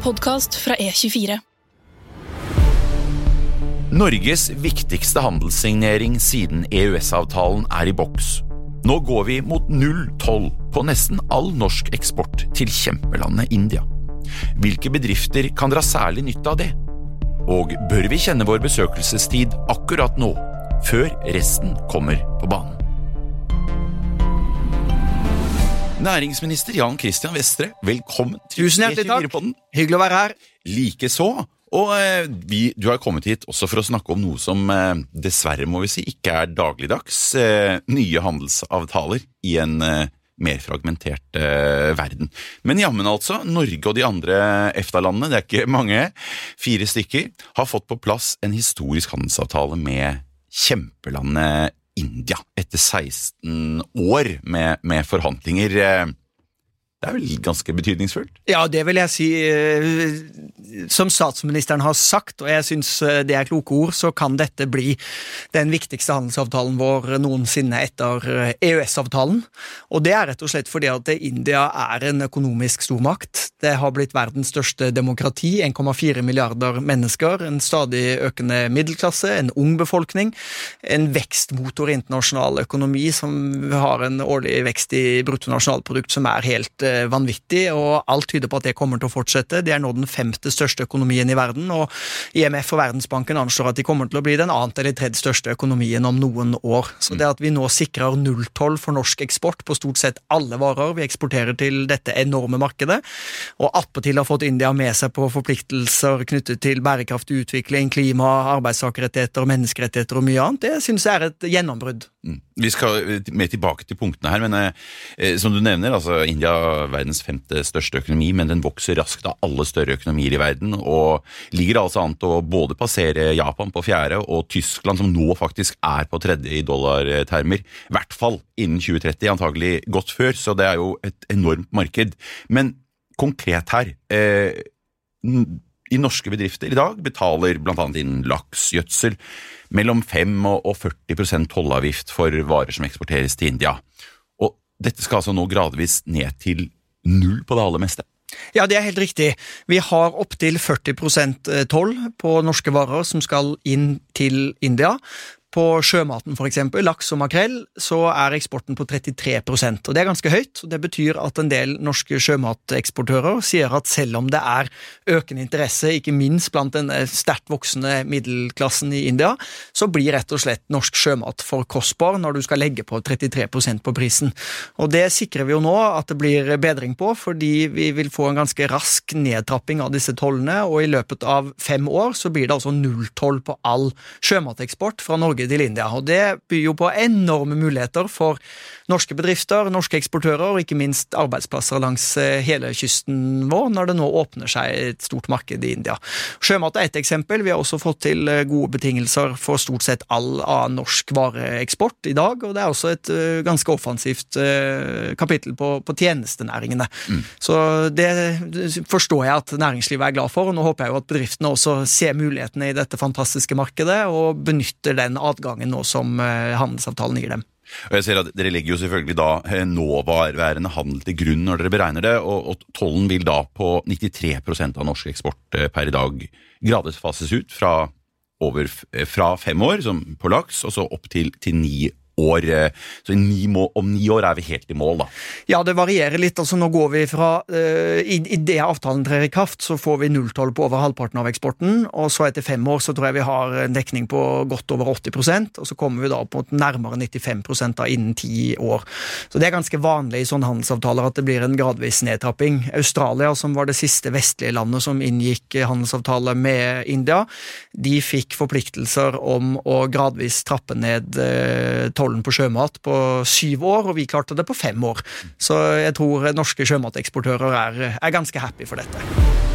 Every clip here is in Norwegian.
podcast fra E24. Norges viktigste handelssignering siden EØS-avtalen I boks. Nå går vi mot 0-12 på nesten all norsk eksport til kjempelandet India. Hvilke bedrifter kan dra særlig nytte av det? Og bør vi kjenne vår besøkelsestid akkurat nå, før resten kommer på banen? Næringsminister Jan Christian Vestre, velkommen til Tusen hjertelig takk. Hyggelig å være her. Likeså. Og du har kommet hit også for å snakke om noe som dessverre må vi si ikke dagligdags. Nye handelsavtaler I en mer fragmentert verden. Men jammen altså, Norge og de andre EFTA-landene, det ikke mange, 4 stykker, har fått på plass en historisk handelsavtale med kjempelandet India etter 16 år med forhandlinger. Det vel ganske betydningsfullt? Ja, det vil jeg si. Som statsministeren har sagt, og jeg synes det kloke ord, så kan dette bli den viktigste handelsavtalen vår noensinne etter EØS-avtalen. Og det rett og slett fordi at India en økonomisk stormakt. Det har blitt verdens største demokrati, 1,4 milliarder mennesker, en stadig økende middelklasse, en ung befolkning, en vekstmotor I internasjonal økonomi som har en årlig vekst I bruttonasjonalprodukt som helt vanvittig, og alt tyder på at det kommer til å fortsette. Det nå den 5. største økonomien I verden, og IMF og Verdensbanken anslår at de kommer til å bli den 2. eller 3. største økonomien om noen år. Så det at vi nå sikrer 0-12 for norsk eksport på stort sett alle varer vi eksporterer til dette enorme markedet, og attpåtil har fått India med seg på forpliktelser knyttet til bærekraftig utvikling, klima, arbeidstakerrettigheter, menneskerettigheter og mye annet, det synes jeg et gjennombrudd. Vi skal mer tilbake til punktene her, men som du nevner, altså India verdens 5. største økonomi, men den vokser raskt av alle større økonomier I verden, og ligger altså an til å både passere Japan på 4. og Tyskland, som nå faktisk på 3. I dollartermer, I hvert fall innen 2030, antagelig godt før, så det jo et enormt marked. Men konkret her, I norske bedrifter I dag betaler blant annet innen laks, gjødsel, mellom 5 og 40% tollavgift for varer som eksporteres til India. Og dette skal altså nå gradvis ned til 0 på det aller meste. Ja, det helt riktig. Vi har opp til 40% toll på norske varer som skal inn til India. På sjømaten for eksempel, laks og makrell, så eksporten på 33%, og det ganske høyt, og det betyr at en del norske sjømateksportører sier at selv om det økende interesse, ikke minst blant den sterkt voksende middelklassen I India, så blir rett og slett norsk sjømat for kostbar når du skal legge på 33% på prisen. Og det sikrer vi jo nå at det blir bedring på, fordi vi vil få en ganske rask nedtrapping av disse tollene, og I løpet av 5 år så blir det altså 0-toll på all sjømateksport fra Norge til India, og det byr jo på enorme muligheter for norske bedrifter, norske eksportører og ikke minst arbeidsplasser langs hele kysten vår når det nå åpner seg et stort marked I India. Sjømat et eksempel, vi har også fått til gode betingelser for stort sett all av norsk vareeksport I dag, og det også et ganske offensivt kapittel på tjenestenæringene. Så det forstår jeg at næringslivet glad for, og nå håper jeg jo at bedriftene også ser mulighetene I dette fantastiske markedet og benytter den adgangen nå som handelsavtalen gir dem. Og jeg ser at dere legger jo selvfølgelig da nåværende handel til grunn når dere beregner det, og tollen vil da på 93% av norsk eksport per I dag gradvis fases ut fra 5 år som på laks, og så opp til 9 år. Så om 9 år vi helt I mål da. Ja, det varierer litt. Altså nå går vi fra I det avtalen trer I kraft, så får vi 0-toll på over halvparten av eksporten, og så etter 5 år så tror jeg vi har en dekning på godt over 80%, og så kommer vi da på nærmere 95% da innen 10 år. Så det ganske vanlig I sånne handelsavtaler at det blir en gradvis nedtrapping. Australia, som var det siste vestlige landet som inngikk handelsavtale med India, de fikk forpliktelser om å gradvis trappe ned tollen på sjømat på 7 år, og vi klarte det på 5 år. Så jeg tror norske sjømateksportører ganske happy for dette.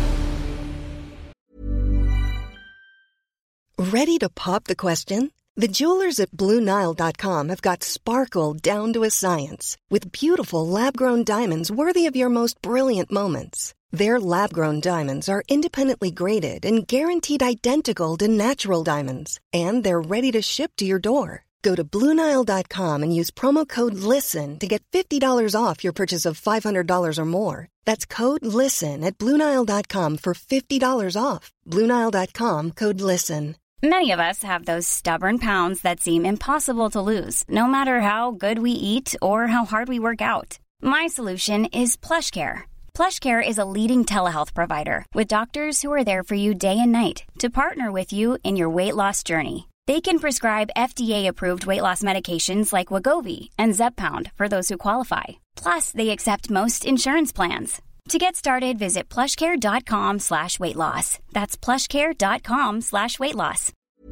Ready to pop the question? The jewelers at BlueNile.com have got sparkle down to a science with beautiful lab-grown diamonds worthy of your most brilliant moments. Their lab-grown diamonds are independently graded and guaranteed identical to natural diamonds, and they're ready to ship to your door. Go to BlueNile.com and use promo code LISTEN to get $50 off your purchase of $500 or more. That's code LISTEN at BlueNile.com for $50 off. BlueNile.com, code LISTEN. Many of us have those stubborn pounds that seem impossible to lose, no matter how good we eat or how hard we work out. My solution is PlushCare. PlushCare is a leading telehealth provider with doctors who are there for you day and night to partner with you in your weight loss journey. They can prescribe FDA-approved weight loss medications like Wegovy and Zepbound for those who qualify. Plus, they accept most insurance plans. To get started, visit plushcare.com/weightloss. That's plushcare.com/weightloss.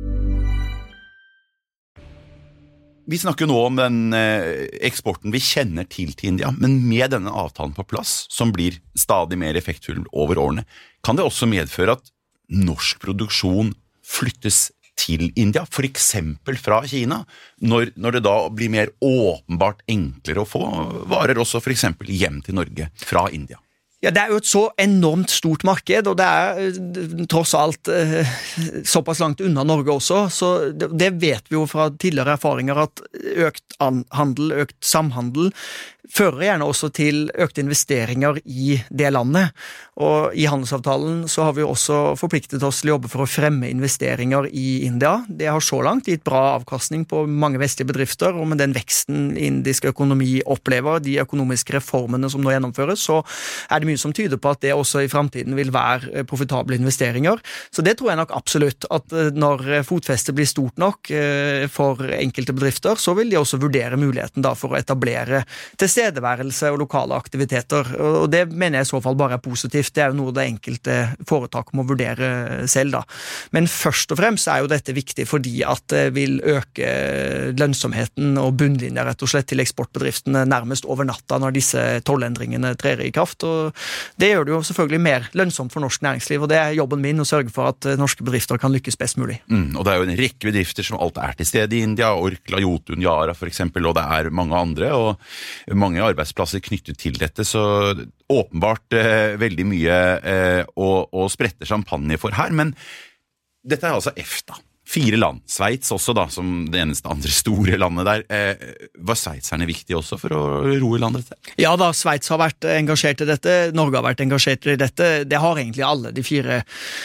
Vi snakker nå om den eksporten vi kjenner til India, men med denne avtalen på plass, som blir stadig mer effektfull over årene, kan det også medføre at norsk produksjon flyttes til India, for eksempel fra Kina, når det da blir mer åpenbart enklere å få varer også for eksempel hjem til Norge fra India. Ja, det jo et så enormt stort marked, og det tross alt såpass langt unna Norge også, så det vet vi jo fra tidligere erfaringer at økt handel, økt samhandel fører gjerne også til økte investeringer i det landet, og i handelsavtalen så har vi også forpliktet oss til å jobbe for å fremme investeringer i India. Det har så langt gitt bra avkastning på mange vestlige bedrifter, og med den veksten indisk økonomi opplever, de økonomiske reformene som nå gjennomføres, så det mye som tyder på at det også i fremtiden vil være profitable investeringer. Så det tror jeg nok absolutt, at når fotfestet blir stort nok for enkelte bedrifter, så vil de også vurdere muligheten da for å etablere tilstedeværelse og lokale aktiviteter. Og det mener jeg i så fall bare positivt. Det jo noe det enkelte foretak må vurdere selv da. Men først og fremst jo dette viktig fordi at det vil øke lønnsomheten og bunnlinja rett og slett til eksportbedriftene nærmest over natta når disse tollendringene trer i kraft, og det gjør det jo selvfølgelig mer lønnsomt for norsk næringsliv, og det jobben min å sørge for at norske bedrifter kan lykkes best mulig. Og det jo en rekke bedrifter som alt til stede i India, Orkla, Jotun, Yara for eksempel, og det mange andre, og mange arbeidsplasser knyttet til dette, så åpenbart veldig mye å sprette champagne for her, men dette altså EFTA. 4 land, Sveits også da, som det eneste andre store landet der. Var sveitserne viktige også for å roe landet dette? Ja da, Sveits har vært engasjert i dette, Norge har vært engasjert i dette, det har egentlig alle de 4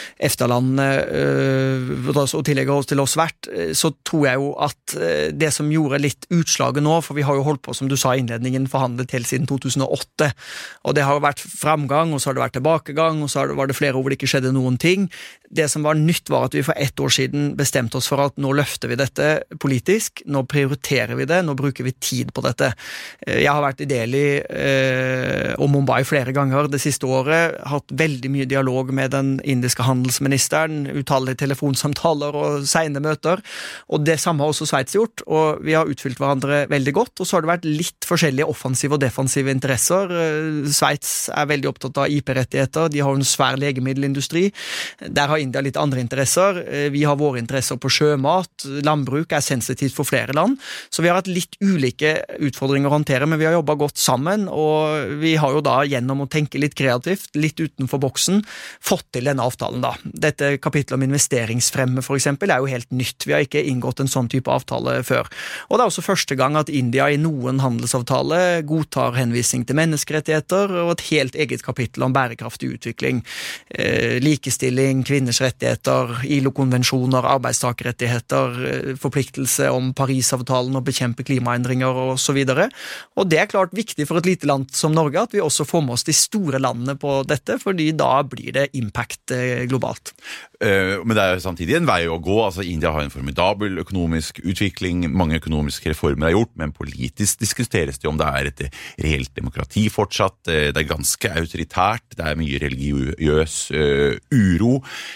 EFTA-landene, og tillegger oss til oss vært, så tror jeg jo at det som gjorde litt utslaget nå, for vi har jo holdt på, som du sa i innledningen, forhandlet helt siden 2008, og det har vært framgang, og så har det vært tilbakegang, og så var det flere år hvor det ikke skjedde noen ting. Det som var nytt var at vi for 1 år siden bestemte oss for at nå løfter vi dette politisk, nå prioriterer vi det, nå bruker vi tid på dette. Jeg har vært i Delhi og Mumbai flere ganger det siste året, hatt veldig mye dialog med den indiske handelsministeren, utallige telefonsamtaler og sene møter, og det samme har også Sveits gjort, og vi har utfylt hverandre veldig godt, og så har det vært litt forskjellige offensive og defensive interesser. Sveits veldig opptatt av IP-rettigheter, de har en svær legemiddelindustri, der har India litt andre interesser, vi har våre interesser på sjømat, landbruk sensitivt for flere land, så vi har hatt litt ulike utfordringer å håndtere, men vi har jobbet godt sammen, og vi har jo da gjennom å tenke litt kreativt, litt utenfor boksen, fått til denne avtalen da. Dette kapitlet om investeringsfremme for eksempel jo helt nytt, vi har ikke inngått en sånn type avtale før. Og det også første gang at India i noen handelsavtale godtar henvisning til menneskerettigheter og et helt eget kapittel om bærekraftig utvikling, likestilling, kvinners rettigheter, ILO-konvensjoner, arbeidstakerrettigheter, forpliktelse om Parisavtalen og bekjempe klimaendringer og så videre. Og det klart viktig for et lite land som Norge at vi også får med oss de store landene på dette, fordi da blir det impact globalt. Men det samtidig en vei å gå. Altså, India har en formidabel økonomisk utvikling, mange økonomiske reformer gjort, men politisk diskuteres det om det et reelt demokrati fortsatt, det ganske autoritært, det mye religiøs uro,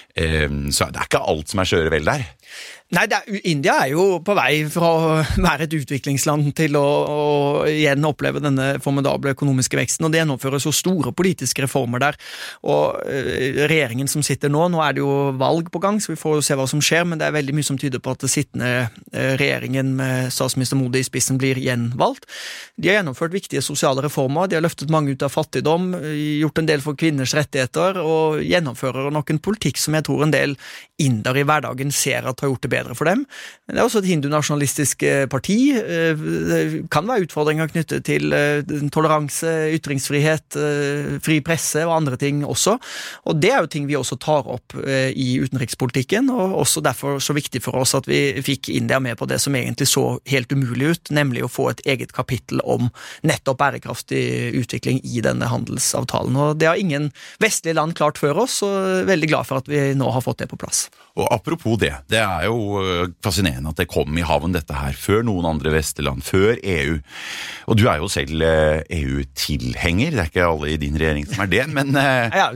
så det ikke alt som skjøre vel der. Nei, India jo på vei fra å være et utviklingsland til å igjen oppleve denne formidable økonomiske veksten, og det gjennomføres så store politiske reformer der, og regjeringen som sitter nå det jo valg på gang, så vi får se hva som skjer, men det veldig mye som tyder på at det sittende regjeringen med statsminister Modi i spissen blir gjenvalgt. De har gjennomført viktige sosiale reformer, de har løftet mange ut av fattigdom, gjort en del for kvinners rettigheter, og gjennomfører nok en politikk som jeg tror en del inder i hverdagen ser at vi har gjort det bedre for dem. Men det også et hindunasjonalistisk parti. Det kan være utfordringer knyttet til toleranse, ytringsfrihet, fri presse og andre ting også. Og det jo ting vi også tar opp i utenrikspolitikken, og også derfor så viktig for oss at vi fikk India med på det som egentlig så helt umulig ut, nemlig å få et eget kapittel om nettopp bærekraftig utvikling i denne handelsavtalen. Og det har ingen vestlige land klart før oss, og veldig glad for at vi nå har fått det på plass. Og apropos det jo fascinerende at det kom i havn dette her før noen andre vestlige land, før EU. Og du jo selv EU-tilhenger, det ikke alle i din regjering som det, men... Ja,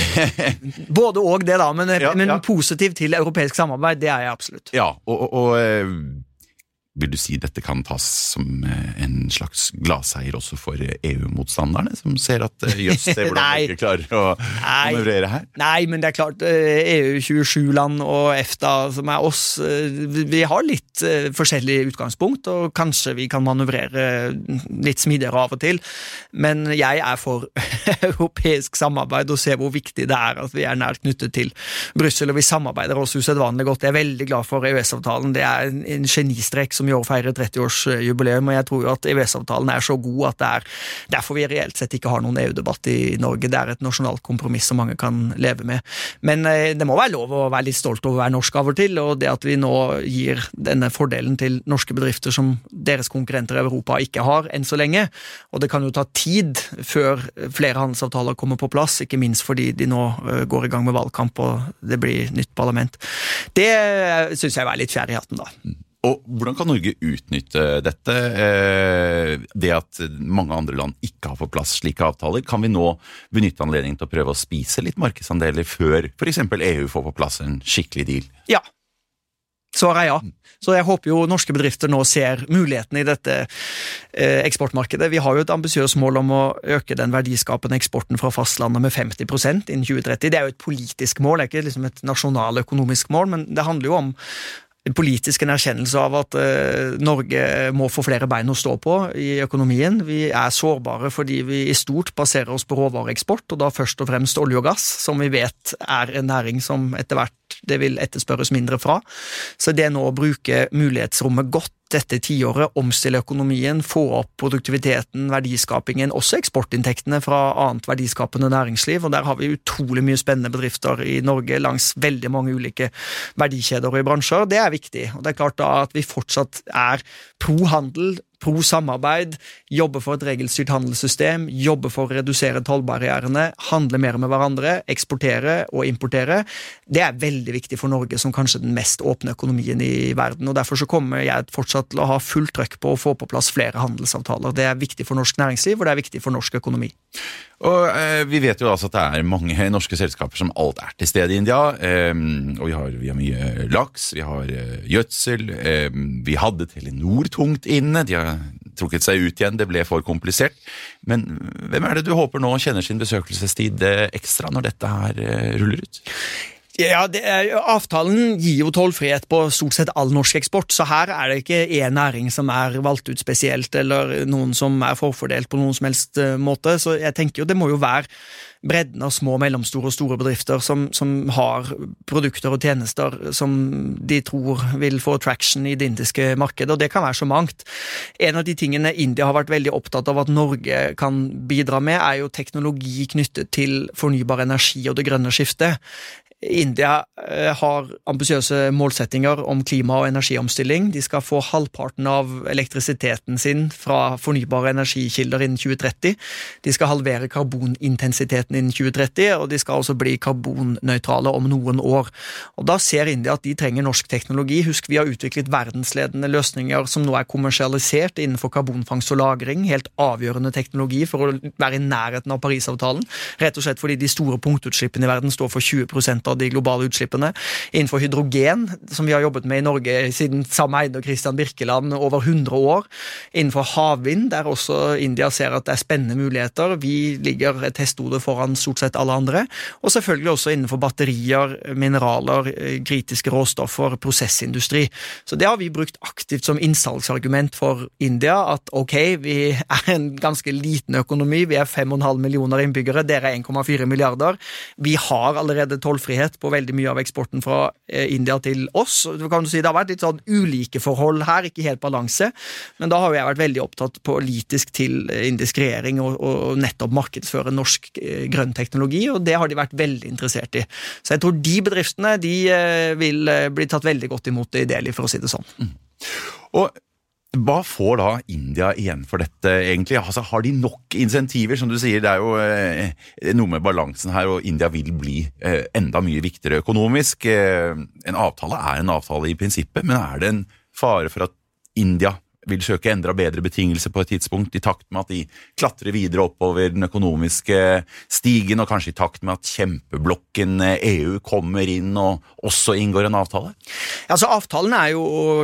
både og det da, men positiv til europeisk samarbeid, det jeg absolutt. Ja, og vil du si dette kan tas som en slags gladseier også for EU-motstanderne, som ser at jøss, det hvordan de ikke klarer å manøvrere her? Nei, men det klart, EU-27-land og EFTA som oss, vi har litt forskjellig utgangspunkt, og kanskje vi kan manøvrere litt smidigere av og til, men jeg for europeisk samarbeid og ser hvor viktig det at vi nært knyttet til Brussel, og vi samarbeider også usedvanlig godt. Jeg veldig glad for EØS-avtalen, det en genistrek som i år feirer 30-årsjubileum, og jeg tror jo at EØS-avtalen så god at det derfor vi reelt sett ikke har noen EU-debatt i Norge. Det et nasjonalt kompromiss som mange kan leve med. Men det må være lov å være litt stolt over å være norsk av og til, og det at vi nå gir denne fordelen til norske bedrifter som deres konkurrenter i Europa ikke har enn så lenge, og det kan jo ta tid før flere handelsavtaler kommer på plass, ikke minst fordi de nå går i gang med valgkamp og det blir nytt parlament. Det synes jeg litt fjær i hatten da. Og hvordan kan Norge utnytte dette? Det at mange andre land ikke har på plass slike avtaler, kan vi nå benytte anledningen til å prøve å spise litt markedsandeler før for eksempel EU får på plass en skikkelig deal? Ja, svaret ja. Så jeg håper jo norske bedrifter nå ser mulighetene i dette eksportmarkedet. Vi har jo et ambisiøst mål om å øke den verdiskapende eksporten fra fastlandet med 50% innen 2030. Det jo et politisk mål, det ikke liksom et nasjonaløkonomisk mål, men det handler jo om en politisk erkjennelse av at Norge må få flere bein å stå på i økonomien. Vi sårbare fordi vi i stort baserer oss på råvareeksport, og da først og fremst olje og gass, som vi vet en næring som etter hvert det vil etterspørres mindre fra. Så det nå å bruke mulighetsrommet godt dette tiåret, omstille økonomien, få opp produktiviteten, verdiskapingen, også eksportinntektene fra annet verdiskapende næringsliv, og der har vi utrolig mye spennende bedrifter i Norge langs veldig mange ulike verdikjeder og i bransjer. Det viktig, og det klart da at vi fortsatt pro-handel, pro-samarbeid, jobbe for et regelstyrt handelssystem, jobbe for å redusere tollbarrierene, handle mer med hverandre, eksportere og importere. Det veldig viktig for Norge som kanskje den mest åpne økonomien i verden, og derfor så kommer jeg fortsatt til å ha fullt trøkk på å få på plass flere handelsavtaler. Det viktig for norsk næringsliv, og det viktig for norsk økonomi. Og vi vet jo altså at det mange norske selskaper som alt til stede i India, og vi har mye laks, vi har gjødsel, vi hadde Telenor tungt inne, de har trukket seg ut igjen, det ble for komplisert. Men hvem det du håper nå kjenner sin besøkelsestid ekstra når dette her ruller ut? Ja, avtalen gir jo tollfrihet på stort sett all norsk eksport, så her det ikke en næring som valgt ut spesielt, eller noen som forfordelt på noen som helst måte, så jeg tenker jo det må jo være bredden av små, mellomstore og store bedrifter som har produkter og tjenester som de tror vil få traction i det indiske markedet, og det kan være så mangt. En av de tingene India har vært veldig opptatt av at Norge kan bidra med, jo teknologi knyttet til fornybar energi og det grønne skiftet. India har ambisiøse målsettinger om klima- og energiomstilling. De skal få halvparten av elektrisiteten sin fra fornybare energikilder innen 2030. De skal halvere karbonintensiteten innen 2030, og de skal også bli karbonnøytrale om noen år. Og da ser India at de trenger norsk teknologi. Husk, vi har utviklet verdensledende løsninger som nå kommersialisert innenfor karbonfangst og lagring, helt avgjørende teknologi for å være i nærheten av Parisavtalen, rett og slett fordi de store punktutslippene i verden står for 20% av de globale utslippene. Innenfor hydrogen, som vi har jobbet med i Norge siden Sam Eide og Christian Birkeland over 100 år. Innenfor havvind, der også India ser at det spennende muligheter. Vi ligger et hestehode foran stort sett alle andre. Og selvfølgelig også innenfor batterier, mineraler, kritiske råstoffer, prosessindustri. Så det har vi brukt aktivt som innsalgsargument for India, at ok, vi en ganske liten økonomi, vi 5,5 millioner innbyggere, dere 1,4 milliarder. Vi har allerede tollfrihet tollfrihet på veldig mye av eksporten fra India til oss. Du kan si det har vært litt sånn ulike forhold her, ikke helt balanse, men da har jeg vært veldig opptatt politisk til indisk regjering og nettopp markedsføre norsk grønn teknologi, og det har de vært veldig interessert i. Så jeg tror de bedriftene, de vil bli tatt veldig godt imot i Delhi, for å si det sånn. Og hva får da India igjen for dette egentlig? Altså, har de nok insentiver? Som du sier, det jo noe med balansen her, og India vil bli enda mye viktigere økonomisk. En avtale en avtale i prinsippet, men det en fare for at India vil søke enda bedre betingelser på et tidspunkt, i takt med at de klatrer videre oppover den økonomiske stigen, og kanskje i takt med at kjempeblokken EU kommer inn og også inngår en avtale? Altså, avtalen jo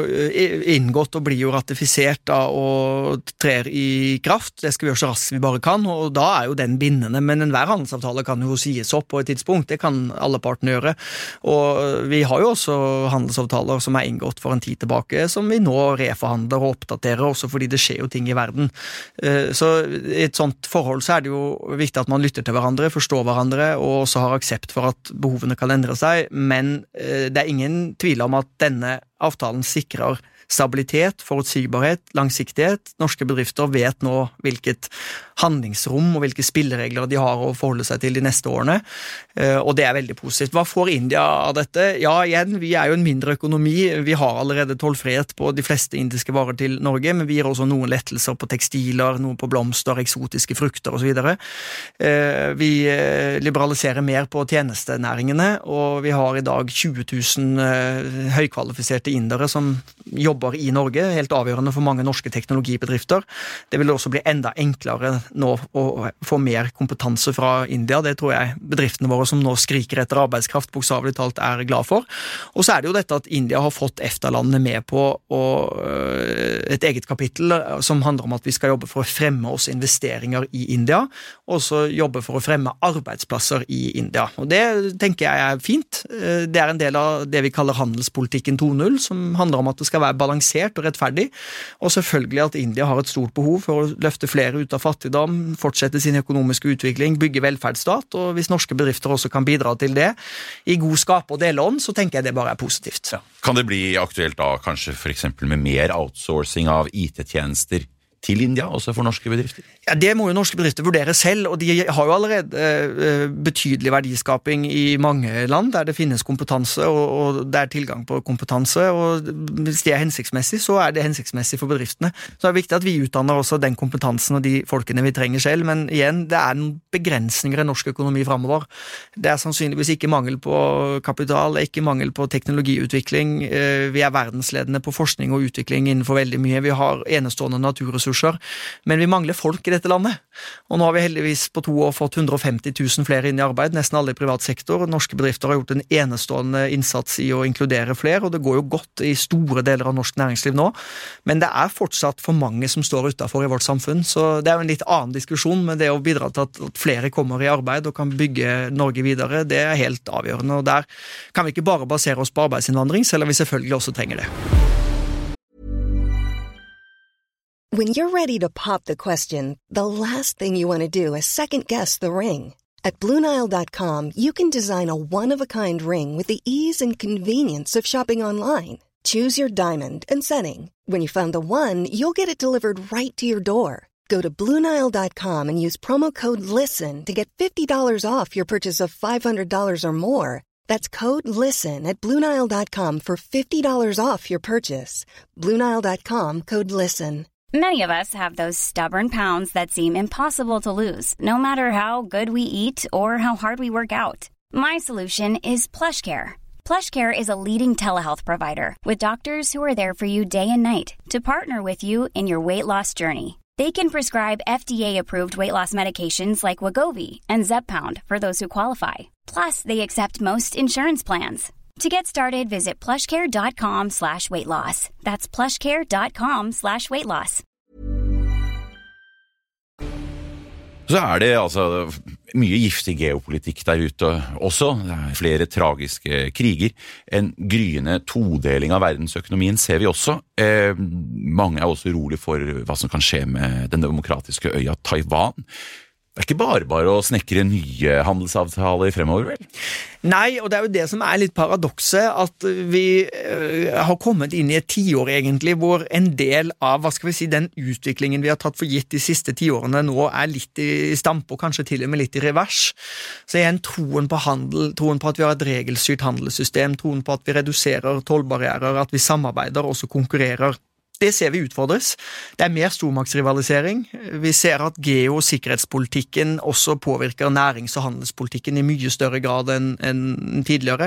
inngått og blir jo ratifisert da, og trer i kraft. Det skal vi gjøre så raskt vi bare kan, og da jo den bindende, men enhver handelsavtale kan jo sies opp på et tidspunkt. Det kan alle partene gjøre, og vi har jo også handelsavtaler som inngått for en tid tilbake, som vi nå reforhandler og oppdaterer, også fordi det skjer jo ting i verden. Så i et sånt forhold så det jo viktig at man lytter til hverandre, forstår hverandre, og også har aksept for at behovene kan endre seg, men det ingen tvil om at denne avtalen sikrer stabilitet, forutsigbarhet, langsiktighet. Norske bedrifter vet nå hvilket handlingsrom og hvilke spilleregler de har å forholde seg til de neste årene, og det veldig positivt. Hva får India av dette? Ja, igjen, vi jo en mindre økonomi. Vi har allerede tollfrihet på de fleste indiske varer til Norge, men vi gir også noen lettelser på tekstiler, noen på blomster, eksotiske frukter og så videre. Vi liberaliserer mer på tjenestenæringene, og vi har i dag 20 000 høykvalifiserte indere som jobber i Norge, helt avgjørende for mange norske teknologibedrifter. Det vil også bli enda enklere nå å få mer kompetanse fra India. Det tror jeg bedriftene våre som nå skriker etter arbeidskraft, bokstavelig talt glad for. Og så det jo dette at India har fått EFTA-landene med på et eget kapittel som handler om at vi skal jobbe for å fremme oss investeringer i India, og også jobbe for å fremme arbeidsplasser i India. Og det tenker jeg fint. Det en del av det vi kaller handelspolitikken 2.0, som handler om at det skal være balansert og rettferdig, og selvfølgelig at India har et stort behov for å løfte flere ut av fattigdom, fortsette sin økonomiske utvikling, bygge velferdsstat, og hvis norske bedrifter også kan bidra til det i god skap og delånd, så tenker jeg det bare positivt. Ja. Kan det bli aktuelt da kanskje for eksempel med mer outsourcing av IT-tjenester til India, også for norske bedrifter? Ja, det må jo norske bedrifter vurdere selv, og de har jo allerede betydelig verdiskaping i mange land der det finnes kompetanse, og det tilgang på kompetanse, og hvis det hensiktsmessig, så det hensiktsmessig for bedriftene. Så det viktig at vi utdanner også den kompetansen og de folkene vi trenger selv, men igjen, det noen begrensninger i norsk økonomi fremover. Det sannsynligvis ikke mangel på kapital, ikke mangel på teknologiutvikling. Vi verdensledende på forskning og utvikling innenfor veldig mye. Vi har enestående naturressurser, men vi mangler folk i dette landet. Og nå har vi heldigvis på 2 år fått 150 000 flere inn i arbeid, nesten alle i privat sektor. Norske bedrifter har gjort en enestående innsats i å inkludere flere, og det går jo godt i store deler av norsk næringsliv nå, men det fortsatt for mange som står utenfor i vårt samfunn, så det jo en litt annen diskusjon, men det å bidra til at flere kommer i arbeid og kan bygge Norge videre, det helt avgjørende, og der kan vi ikke bare basere oss på arbeidsinnvandring, selv om vi selvfølgelig også trenger det. When you're ready to pop the question, the last thing you want to do is second-guess the ring. At BlueNile.com, you can design a one-of-a-kind ring with the ease and convenience of shopping online. Choose your diamond and setting. When you find the one, you'll get it delivered right to your door. Go to BlueNile.com and use promo code LISTEN to get $50 off your purchase of $500 or more. That's code LISTEN at BlueNile.com for $50 off your purchase. BlueNile.com, code LISTEN. Many of us have those stubborn pounds that seem impossible to lose, no matter how good we eat or how hard we work out. My solution is PlushCare. PlushCare is a leading telehealth provider with doctors who are there for you day and night to partner with you in your weight loss journey. They can prescribe FDA-approved weight loss medications like Wegovy and Zepbound for those who qualify. Plus, they accept most insurance plans. To get started, visit plushcare.com/weightloss. That's plushcare.com/weightloss. Så det altså mye giftig geopolitikk der ute også. Det flere tragiske kriger. En gryende todeling av verdensøkonomien ser vi også. Mange også urolig for hva som kan skje med den demokratiske øya Taiwan. Det ikke bare å snekre nye handelsavtaler fremover, vel? Nei, og det jo det som litt paradokset, at vi har kommet inn i et tiår egentlig, hvor en del av, hva skal vi si, den utviklingen vi har tatt for gitt de siste 10 årene nå litt i stampe, og kanskje til og med litt i revers. Så igjen troen på handel, troen på at vi har et regelstyrt handelssystem, troen på at vi reduserer tollbarrierer, at vi samarbeider, også konkurrerer. Det ser vi utfordres. Det mer stormaktsrivalisering. Vi ser at geosikkerhetspolitikken også påvirker nærings- og handelspolitikken i mye større grad enn tidligere.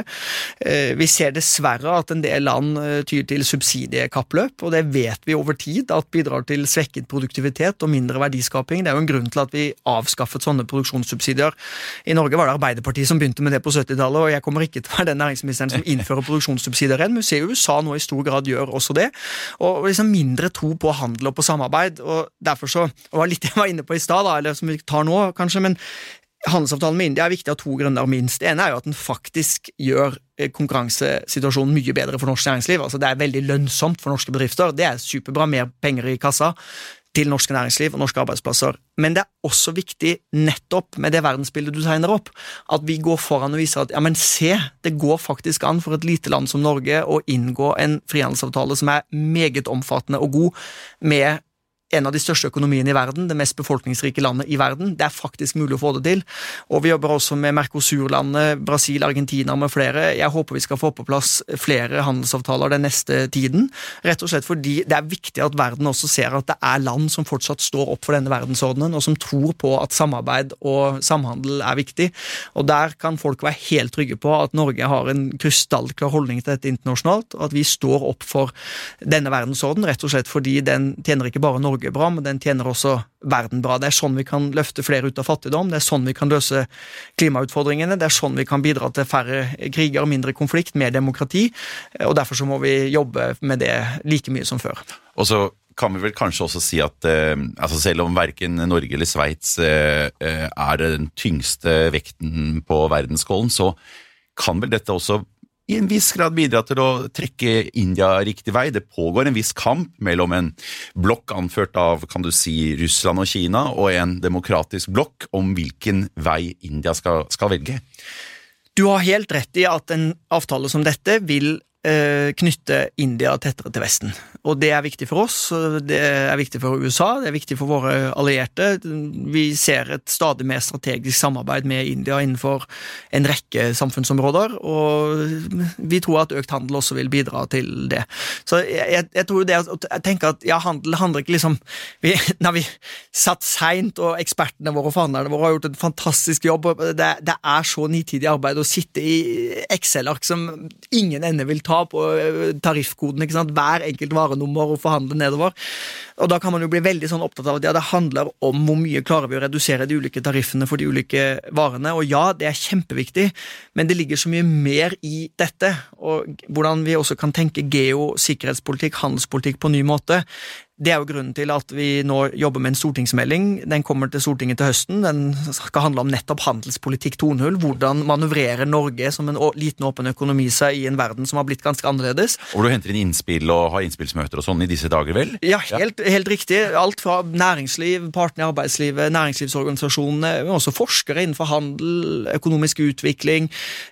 Vi ser dessverre at en del land tyr til subsidiekappløp, og det vet vi over tid at bidrar til svekket produktivitet og mindre verdiskaping. Det jo en grunn til at vi avskaffet sånne produksjonssubsidier. I Norge var det Arbeiderpartiet som begynte med det på 70-tallet, og jeg kommer ikke til å være den næringsministeren som innfører produksjonssubsidier enn. Men USA nå i stor grad gjør også det. Og liksom mindre tro på handel og på samarbeid, og derfor så, og litt jeg var inne på i sted da, eller som vi tar nå kanskje, men handelsavtalen med India viktig av 2 grunner minst. Det ene jo at den faktisk gjør konkurransesituasjonen mye bedre for norsk næringsliv, altså det veldig lønnsomt for norske bedrifter, det superbra, mer penger i kassa til norske næringsliv og norske arbeidsplasser. Men det også viktig nettopp med det verdensbildet du tegner opp, at vi går foran og viser at, ja, men se, det går faktisk an for et lite land som Norge å inngå en frihandelsavtale som meget omfattende og god med en av de største økonomiene i verden, det mest befolkningsrike landet i verden. Det faktisk mulig å få det til. Og vi jobber også med Mercosur-landet, Brasil, Argentina med flere. Jeg håper vi skal få på plass flere handelsavtaler den neste tiden. Rett og slett fordi det viktig at verden også ser at det land som fortsatt står opp for denne verdensordenen, og som tror på at samarbeid og samhandel viktig. Og der kan folk være helt trygge på at Norge har en krystallklar holdning til dette internasjonalt, og at vi står opp for denne verdensordenen, rett og slett fordi den tjener ikke bare Norge bra, men den tjener også verden bra. Det sånn vi kan løfte flere ut av fattigdom, det sånn vi kan løse klimautfordringene, det sånn vi kan bidra til færre kriger, mindre konflikt, mer demokrati, og derfor så må vi jobbe med det like mye som før. Og så kan vi vel kanskje også si at altså selv om hverken Norge eller Sveits den tyngste vekten på verdensskålen, så kan vel dette også i en viss grad bidra til å trekke India riktig vei. Det pågår en viss kamp mellom en blokk anført av, kan du si, Russland og Kina, og en demokratisk blokk om hvilken vei India skal velge. Du har helt rett i at en avtale som dette vil knytte India tettere til Vesten. Og det viktig for oss, det viktig for USA, det viktig for våre allierte. Vi ser et stadig mer strategisk samarbeid med India innenfor en rekke samfunnsområder, og vi tror at økt handel også vil bidra til det. Så jeg tror det jeg tenker at ja, handel handler ikke liksom når vi satt sent, og ekspertene våre og forhandlerne våre har gjort en fantastisk jobb, og det så nitidig arbeid å sitte i Excel-ark som ingen ende vil ta på tariffkoden, ikke sant? Hver enkelt varenummer og forhandle nedover. Og da kan man jo bli veldig sånn opptatt av at ja, det handler om hvor mye klarer vi å redusere de ulike tariffene for de ulike varene, og ja, det kjempeviktig, men det ligger så mye mer i dette, og hvordan vi også kan tenke geosikkerhetspolitikk, handelspolitikk på ny måte. Det jo grunnen til at vi nå jobber med en stortingsmelding. Den kommer til Stortinget til høsten. Den skal handle om nettopp handelspolitikk 2.0, hvordan manøvrere Norge som en liten åpen økonomi seg i en verden som har blitt ganske annerledes. Og du henter inn innspill og har innspillsmøter og sånn i disse dager, vel? Ja, helt riktig. Alt fra næringsliv, partene i arbeidslivet, næringslivsorganisasjonene, men også forskere innenfor handel, økonomisk utvikling,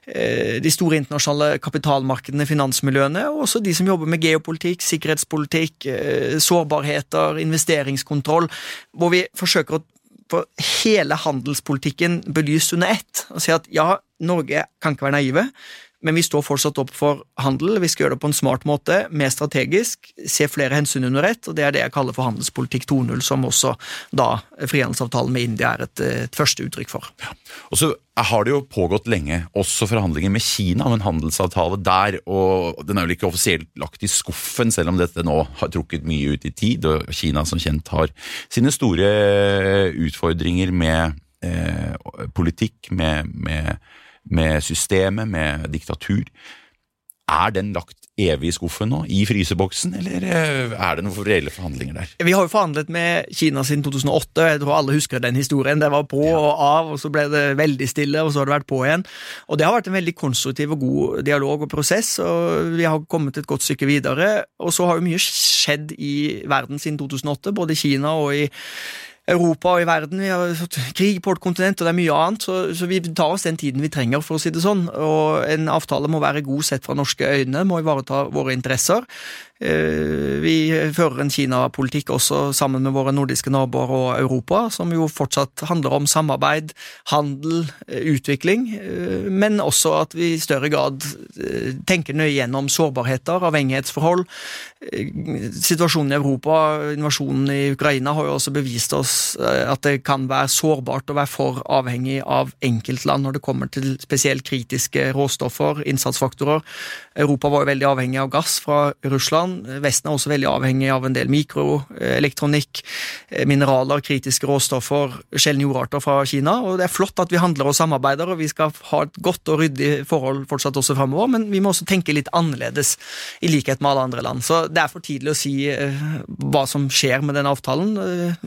de store internasjonale kapitalmarkedene, finansmiljøene, og også de som jobber med geopolitikk, sikkerhetspolitikk, sårbarheter, investeringskontroll, hvor vi forsøker å få hele handelspolitikken belyst under ett, og si at ja, Norge kan ikke være naive, men vi står fortsatt opp for handel, vi skal gjøre det på en smart måte, mer strategisk, se flere hensyn under ett, og det det jeg kaller for handelspolitikk 2.0, som også da frihandelsavtalen med India et første uttrykk for. Ja. Og så har det jo pågått lenge, også forhandlinger med Kina om en handelsavtale der, og den vel ikke offisielt lagt i skuffen, selv om dette nå har trukket mye ut i tid, og Kina som kjent har sine store utfordringer med politikk, med systemet, med diktatur. Den lagt evig i skuffen nå, i fryseboksen, eller det noen reelle forhandlinger der? Vi har jo forhandlet med Kina siden 2008, jeg tror alle husker den historien. Det var på og av, og så ble det veldig stille, og så har det vært på igjen. Og det har vært en veldig konstruktiv og god dialog og prosess, og vi har kommet et godt stykke videre, og så har jo mye skjedd i verden siden 2008, både i Kina og i Europa og i verden. Vi har fått krig på et kontinent, og det mye annet, så vi tar oss den tiden vi trenger, for å si det sånn. Og en avtale må være god sett fra norske øyne, må ivareta våre interesser. Vi fører en Kina-politikk også sammen med våre nordiske naboer og Europa, som jo fortsatt handler om samarbeid, handel, utvikling, men også at vi i større grad tenker nøye gjennom sårbarheter, avhengighetsforhold. Situasjonen i Europa, invasjonen i Ukraina har jo også bevist oss at det kan være sårbart å være for avhengig av enkeltland når det kommer til spesielt kritiske råstoffer, innsatsfaktorer. Europa var jo veldig avhengig av gass fra Russland. Vesten også veldig avhengig av en del mikroelektronikk, mineraler, kritiske råstoffer, sjeldne jordarter fra Kina, og det flott at vi handler og samarbeider, og vi skal ha et godt og ryddig forhold fortsatt også fremover, men vi må også tenke litt annerledes i likhet med alle andre land. Så det for tidlig å si hva som skjer med den avtalen.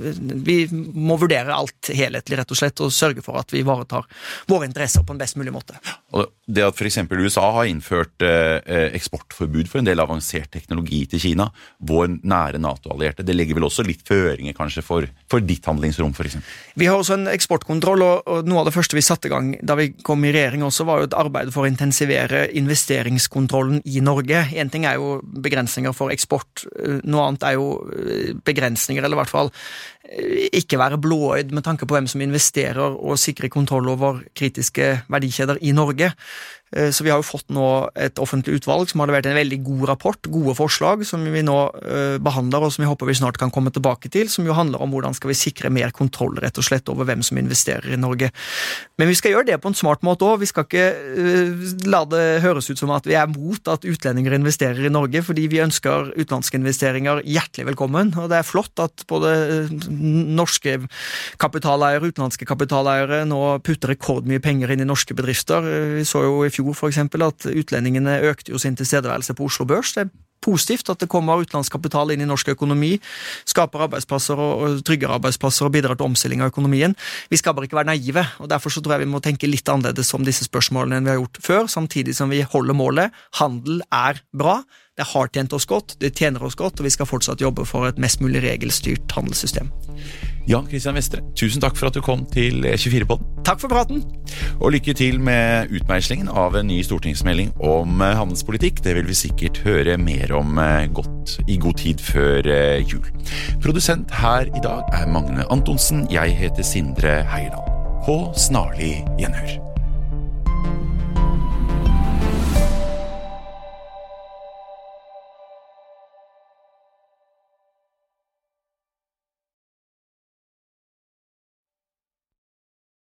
Vi må vurdere alt helhetlig, rett og slett, og sørge for at vi ivaretar våre interesser på en best mulig måte. Og det at for eksempel USA har innført eksportforbud for en del avansert teknologi til Kina, vår nære NATO-allierte, det legger vel også litt føringer kanskje for ditt handlingsrom for eksempel? Vi har også en eksportkontroll, og noe av det første vi satte i gang da vi kom i regjering også, var jo et arbeid for å intensivere investeringskontrollen i Norge. En ting er jo begrensninger for eksport, noe annet er jo begrensninger, eller i hvert fall ikke være blåøyd med tanke på hvem som investerer og sikrer kontroll over kritiske verdikjeder i Norge. Så vi har jo fått nå et offentlig utvalg som har levert en veldig god rapport, gode forslag som vi nå behandler og som vi håper vi snart kan komme tilbake til, som jo handler om hvordan skal vi sikre mer kontroll rett og slett over hvem som investerer i Norge. Men vi skal gjøre det på en smart måte også. Vi skal ikke la det høres ut som at vi er mot at utlendinger investerer i Norge, fordi vi ønsker utenlandske investeringer hjertelig velkommen, og det er flott at både norske kapitaleiere, utenlandske kapitaleiere nå putter rekordmye penger inn i norske bedrifter. Vi så jo i fjor for eksempel at utlendingene økte jo sin tilstedeværelse på Oslo Børs. Det positivt at det kommer utenlandsk kapital inn i norsk økonomi, skaper arbeidsplasser og trygger arbeidsplasser og bidrar til omstilling av økonomien. Vi skal bare ikke være naive, og derfor så tror jeg vi må tenke litt annerledes om disse spørsmålene enn vi har gjort før, samtidig som vi holder målet. Handel er bra, det har tjent oss godt, det tjener oss godt, og vi skal fortsatt jobbe for et mest mulig regelstyrt handelssystem. Jan Christian Vestre, tusen takk for at du kom til 24-podden. Takk for praten. Og lykke til med utmeislingen av en ny stortingsmelding om handelspolitikk. Det vil vi sikkert høre mer om i god tid før jul. Produsent her i dag er Magne Antonsen. Jeg heter Sindre Heierdal. På snarlig gjenhør.